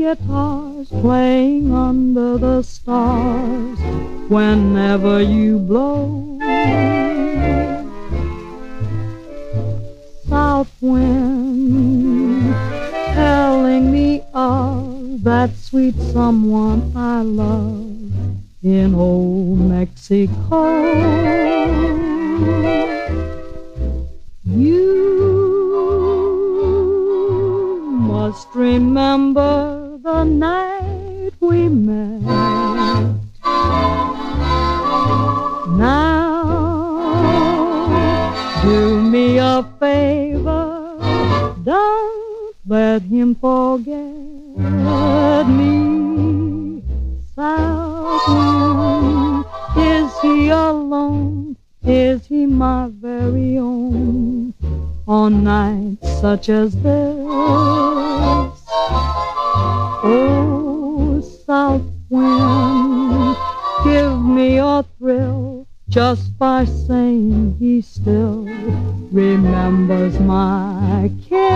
guitars playing under the stars whenever you blow. South wind telling me of that sweet someone I love in old Mexico. You must remember the night we met. Now, do me a favor, don't let him forget me. Southwind, is he alone? Is he my very own? On nights such as this, oh, south wind, give me a thrill just by saying he still remembers my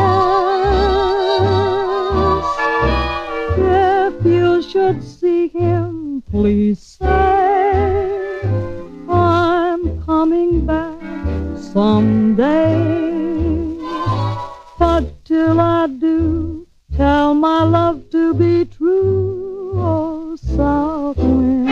kiss. If you should see him, please say I'm coming back someday. But till I do, tell my love to be true, oh, south wind.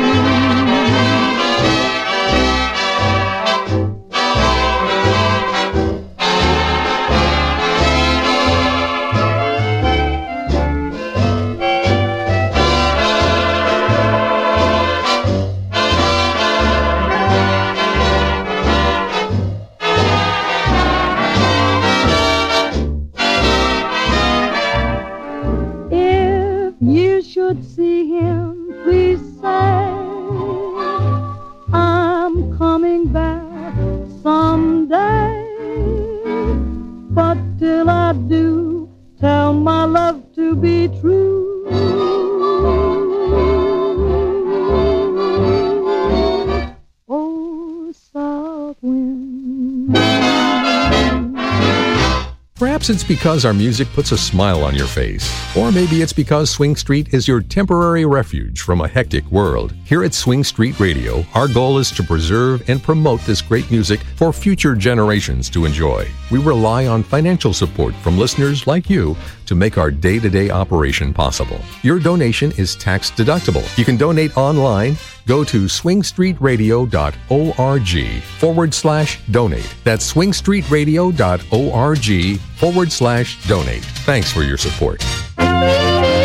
You should see him, please say I'm coming back someday. But till I do, tell my love to be true. Oh, south wind. Perhaps it's because our music puts a smile on your face. Or maybe it's because Swing Street is your temporary refuge from a hectic world. Here at Swing Street Radio, our goal is to preserve and promote this great music for future generations to enjoy. We rely on financial support from listeners like you to make our day-to-day operation possible. Your donation is tax deductible. You can donate online. Go to swingstreetradio.org/donate. That's swingstreetradio.org/donate. Thanks for your support.